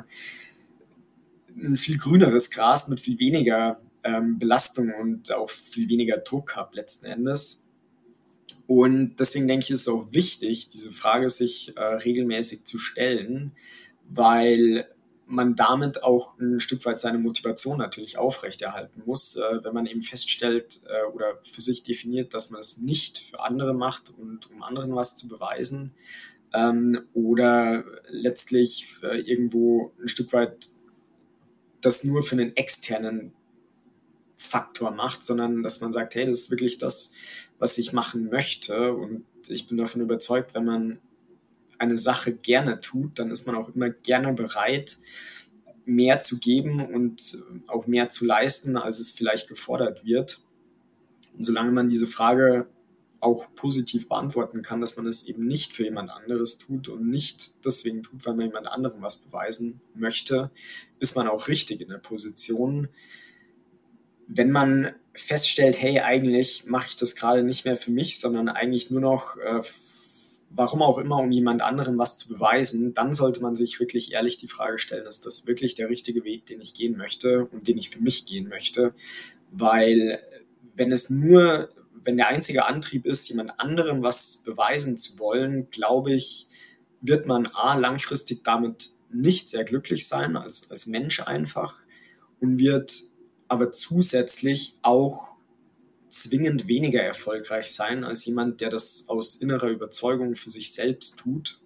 ein viel grüneres Gras mit viel weniger ähm, Belastung und auch viel weniger Druck habe letzten Endes. Und deswegen denke ich, ist es auch wichtig, diese Frage sich äh, regelmäßig zu stellen, weil man damit auch ein Stück weit seine Motivation natürlich aufrechterhalten muss, äh, wenn man eben feststellt äh, oder für sich definiert, dass man es nicht für andere macht und um anderen was zu beweisen ähm, oder letztlich äh, irgendwo ein Stück weit das nur für einen externen Faktor macht, sondern dass man sagt, hey, das ist wirklich das, was ich machen möchte und ich bin davon überzeugt, wenn man eine Sache gerne tut, dann ist man auch immer gerne bereit, mehr zu geben und auch mehr zu leisten, als es vielleicht gefordert wird. Und solange man diese Frage auch positiv beantworten kann, dass man es eben nicht für jemand anderes tut und nicht deswegen tut, weil man jemand anderem was beweisen möchte, ist man auch richtig in der Position. Wenn man feststellt, hey, eigentlich mache ich das gerade nicht mehr für mich, sondern eigentlich nur noch, äh, warum auch immer, um jemand anderem was zu beweisen, dann sollte man sich wirklich ehrlich die Frage stellen, ist das wirklich der richtige Weg, den ich gehen möchte und den ich für mich gehen möchte? Weil wenn es nur, wenn der einzige Antrieb ist, jemand anderem was beweisen zu wollen, glaube ich, wird man a, langfristig damit nicht sehr glücklich sein, als, als Mensch einfach, und wird aber zusätzlich auch zwingend weniger erfolgreich sein als jemand, der das aus innerer Überzeugung für sich selbst tut,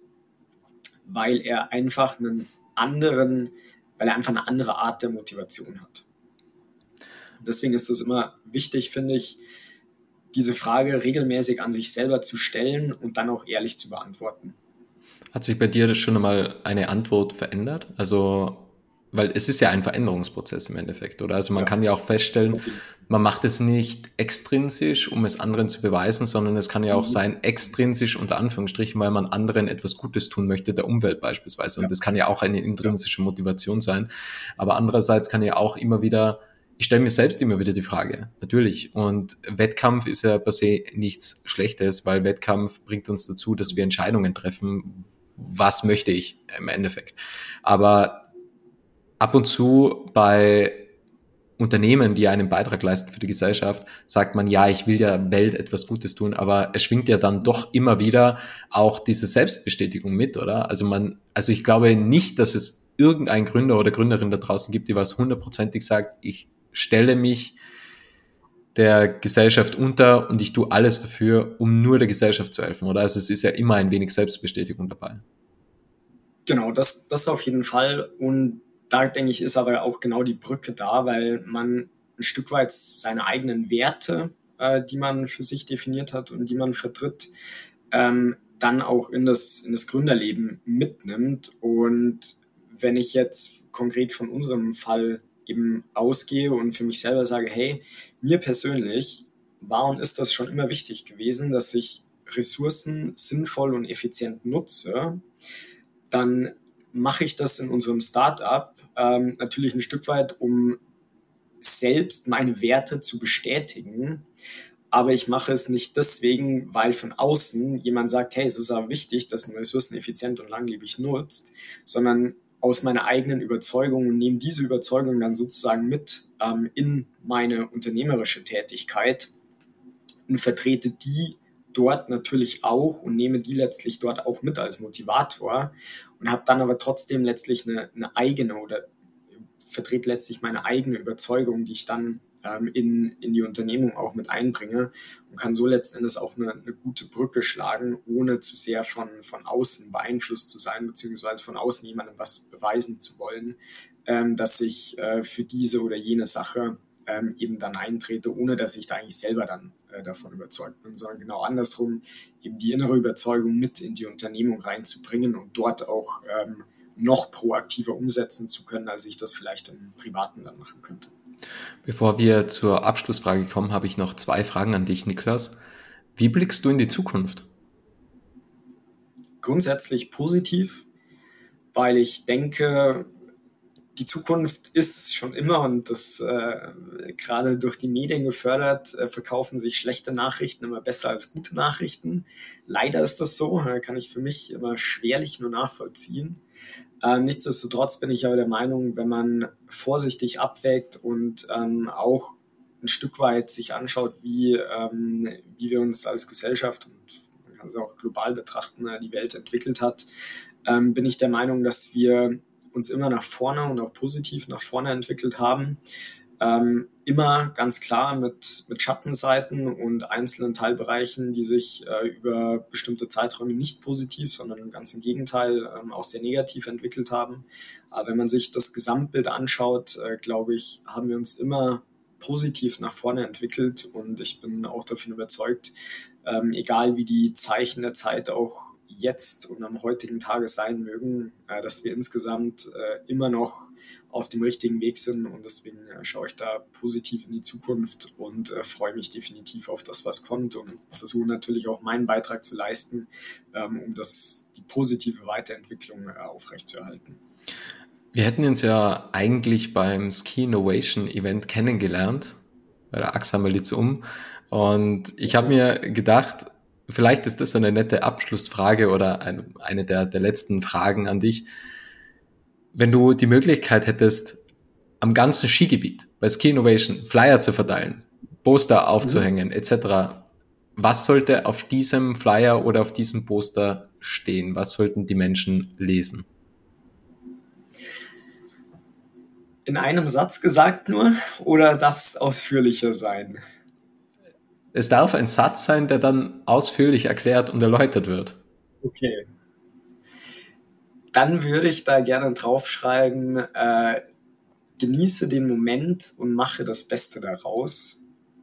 weil er einfach einen anderen, weil er einfach eine andere Art der Motivation hat. Und deswegen ist es immer wichtig, finde ich, diese Frage regelmäßig an sich selber zu stellen und dann auch ehrlich zu beantworten. Hat sich bei dir das schon einmal eine Antwort verändert? Also, weil es ist ja ein Veränderungsprozess im Endeffekt, oder? Also man ja. kann ja auch feststellen, man macht es nicht extrinsisch, um es anderen zu beweisen, sondern es kann ja auch mhm. sein, extrinsisch unter Anführungsstrichen, weil man anderen etwas Gutes tun möchte, der Umwelt beispielsweise. Und ja. das kann ja auch eine intrinsische Motivation sein. Aber andererseits kann ja auch immer wieder, ich stelle mir selbst immer wieder die Frage, natürlich. Und Wettkampf ist ja per se nichts Schlechtes, weil Wettkampf bringt uns dazu, dass wir Entscheidungen treffen, was möchte ich im Endeffekt. Aber ab und zu bei Unternehmen, die einen Beitrag leisten für die Gesellschaft, sagt man, ja, ich will der Welt etwas Gutes tun, aber es schwingt ja dann doch immer wieder auch diese Selbstbestätigung mit, oder? Also man, also ich glaube nicht, dass es irgendein Gründer oder Gründerin da draußen gibt, die was hundertprozentig sagt, ich stelle mich der Gesellschaft unter und ich tue alles dafür, um nur der Gesellschaft zu helfen, oder? Also es ist ja immer ein wenig Selbstbestätigung dabei. Genau, das, das auf jeden Fall. Und da, denke ich, ist aber auch genau die Brücke da, weil man ein Stück weit seine eigenen Werte, äh, die man für sich definiert hat und die man vertritt, ähm, dann auch in das, in das Gründerleben mitnimmt. Und wenn ich jetzt konkret von unserem Fall eben ausgehe und für mich selber sage, hey, mir persönlich war und ist das schon immer wichtig gewesen, dass ich Ressourcen sinnvoll und effizient nutze, dann mache ich das in unserem Startup ähm, natürlich ein Stück weit, um selbst meine Werte zu bestätigen. Aber ich mache es nicht deswegen, weil von außen jemand sagt, hey, es ist aber wichtig, dass man Ressourcen effizient und langlebig nutzt, sondern aus meiner eigenen Überzeugung und nehme diese Überzeugung dann sozusagen mit ähm, in meine unternehmerische Tätigkeit und vertrete die dort natürlich auch und nehme die letztlich dort auch mit als Motivator und habe dann aber trotzdem letztlich eine, eine eigene oder vertrete letztlich meine eigene Überzeugung, die ich dann ähm, in, in die Unternehmung auch mit einbringe und kann so letzten Endes auch eine, eine gute Brücke schlagen, ohne zu sehr von, von außen beeinflusst zu sein, beziehungsweise von außen jemandem was beweisen zu wollen, ähm, dass ich äh, für diese oder jene Sache ähm, eben dann eintrete, ohne dass ich da eigentlich selber dann äh, davon überzeugt bin, sondern genau andersrum, eben die innere Überzeugung mit in die Unternehmung reinzubringen und dort auch ähm, noch proaktiver umsetzen zu können, als ich das vielleicht im Privaten dann machen könnte. Bevor wir zur Abschlussfrage kommen, habe ich noch zwei Fragen an dich, Niklas. Wie blickst du in die Zukunft? Grundsätzlich positiv, weil ich denke, die Zukunft ist schon immer und das äh, gerade durch die Medien gefördert, äh, verkaufen sich schlechte Nachrichten immer besser als gute Nachrichten. Leider ist das so, äh, kann ich für mich immer schwerlich nur nachvollziehen. Äh, nichtsdestotrotz bin ich aber der Meinung, wenn man vorsichtig abwägt und ähm, auch ein Stück weit sich anschaut, wie, ähm, wie wir uns als Gesellschaft und man kann es auch global betrachten, äh, die Welt entwickelt hat, ähm, bin ich der Meinung, dass wir uns immer nach vorne und auch positiv nach vorne entwickelt haben. Ähm, immer ganz klar mit, mit Schattenseiten und einzelnen Teilbereichen, die sich äh, über bestimmte Zeiträume nicht positiv, sondern ganz im Gegenteil ähm, auch sehr negativ entwickelt haben. Aber wenn man sich das Gesamtbild anschaut, äh, glaube ich, haben wir uns immer positiv nach vorne entwickelt und ich bin auch davon überzeugt, ähm, egal wie die Zeichen der Zeit auch jetzt und am heutigen Tage sein mögen, äh, dass wir insgesamt äh, immer noch auf dem richtigen Weg sind und deswegen äh, schaue ich da positiv in die Zukunft und äh, freue mich definitiv auf das, was kommt und versuche natürlich auch meinen Beitrag zu leisten, ähm, um das, die positive Weiterentwicklung äh, aufrechtzuerhalten. Wir hätten uns ja eigentlich beim Ski Innovation Event kennengelernt, bei der A X A Malitz um und ich habe mir gedacht, vielleicht ist das eine nette Abschlussfrage oder eine der, der letzten Fragen an dich. Wenn du die Möglichkeit hättest, am ganzen Skigebiet bei Ski Innovation Flyer zu verteilen, Poster aufzuhängen mhm. et cetera, was sollte auf diesem Flyer oder auf diesem Poster stehen? Was sollten die Menschen lesen? In einem Satz gesagt nur oder darf es ausführlicher sein? es darf ein Satz sein, der dann ausführlich erklärt und erläutert wird. Okay. Dann würde ich da gerne draufschreiben, äh, genieße den Moment und mache das Beste daraus,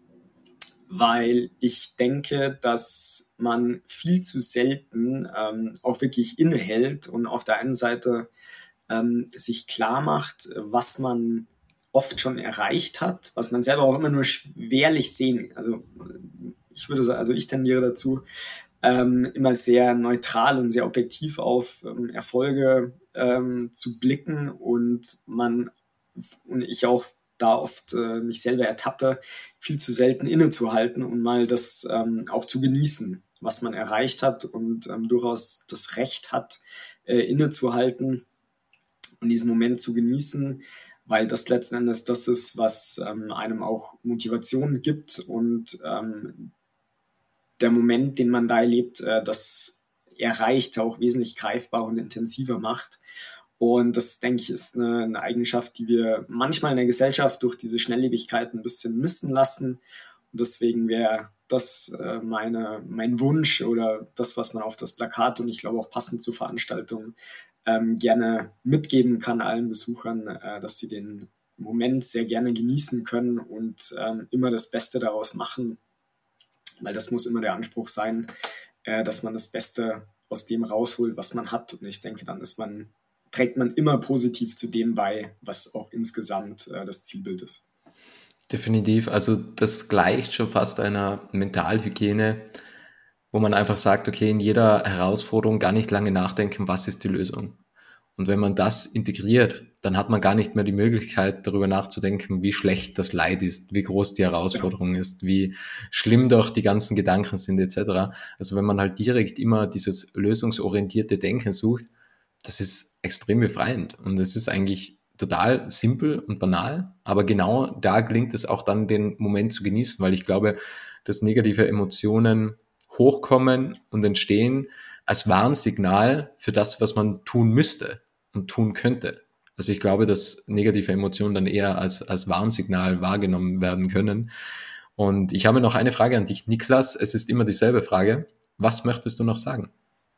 weil ich denke, dass man viel zu selten ähm, auch wirklich innehält und auf der einen Seite ähm, sich klar macht, was man oft schon erreicht hat, was man selber auch immer nur schwerlich sehen. Also ich würde sagen, also ich tendiere dazu, ähm, immer sehr neutral und sehr objektiv auf ähm, Erfolge ähm, zu blicken und man und ich auch da oft äh, mich selber ertappe, viel zu selten innezuhalten und mal das ähm, auch zu genießen, was man erreicht hat und ähm, durchaus das Recht hat, äh, innezuhalten und diesen Moment zu genießen, weil das letzten Endes das ist, was ähm, einem auch Motivation gibt und ähm, der Moment, den man da erlebt, äh, das erreicht, auch wesentlich greifbarer und intensiver macht. Und das, denke ich, ist eine, eine Eigenschaft, die wir manchmal in der Gesellschaft durch diese Schnelllebigkeit ein bisschen missen lassen. Und deswegen wäre das äh, meine, mein Wunsch oder das, was man auf das Plakat und ich glaube auch passend zur Veranstaltung ähm, gerne mitgeben kann allen Besuchern, äh, dass sie den Moment sehr gerne genießen können und ähm, immer das Beste daraus machen. Weil das muss immer der Anspruch sein, äh, dass man das Beste aus dem rausholt, was man hat. Und ich denke, dann ist man trägt man immer positiv zu dem bei, was auch insgesamt äh, das Zielbild ist. Definitiv. Also das gleicht schon fast einer Mentalhygiene, wo man einfach sagt, okay, in jeder Herausforderung gar nicht lange nachdenken, was ist die Lösung. Und wenn man das integriert, dann hat man gar nicht mehr die Möglichkeit, darüber nachzudenken, wie schlecht das Leid ist, wie groß die Herausforderung ja. ist, wie schlimm doch die ganzen Gedanken sind et cetera. Also wenn man halt direkt immer dieses lösungsorientierte Denken sucht, das ist extrem befreiend und es ist eigentlich total simpel und banal, aber genau da gelingt es auch dann, den Moment zu genießen, weil ich glaube, dass negative Emotionen hochkommen und entstehen als Warnsignal für das, was man tun müsste und tun könnte. Also ich glaube, dass negative Emotionen dann eher als, als Warnsignal wahrgenommen werden können. Und ich habe noch eine Frage an dich, Niklas. Es ist immer dieselbe Frage. Was möchtest du noch sagen?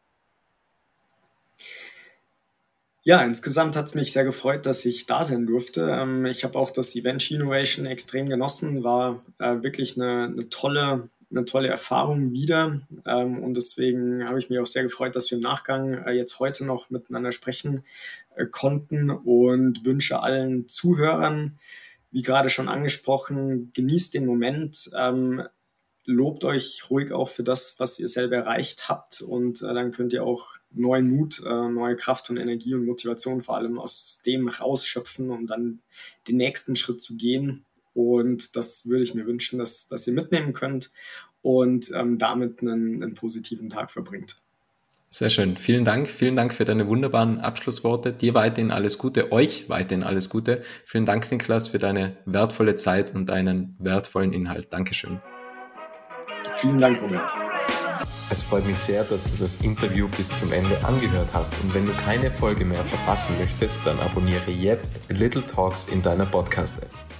Ja, insgesamt hat es mich sehr gefreut, dass ich da sein durfte. Ähm, ich habe auch das Event Generation extrem genossen, war äh, wirklich eine, eine tolle, eine tolle Erfahrung wieder. Ähm, und deswegen habe ich mich auch sehr gefreut, dass wir im Nachgang äh, jetzt heute noch miteinander sprechen äh, konnten und wünsche allen Zuhörern, wie gerade schon angesprochen, genießt den Moment. Ähm, Lobt euch ruhig auch für das, was ihr selber erreicht habt und äh, dann könnt ihr auch neuen Mut, äh, neue Kraft und Energie und Motivation vor allem aus dem rausschöpfen, um dann den nächsten Schritt zu gehen. Und das würde ich mir wünschen, dass, dass ihr mitnehmen könnt und ähm, damit einen, einen positiven Tag verbringt. Sehr schön. Vielen Dank. Vielen Dank für deine wunderbaren Abschlussworte. Dir weiterhin alles Gute, euch weiterhin alles Gute. Vielen Dank, Niklas, für deine wertvolle Zeit und deinen wertvollen Inhalt. Dankeschön. Vielen Dank, Robert. Es freut mich sehr, dass du das Interview bis zum Ende angehört hast und wenn du keine Folge mehr verpassen möchtest, dann abonniere jetzt Little Talks in deiner Podcast-App.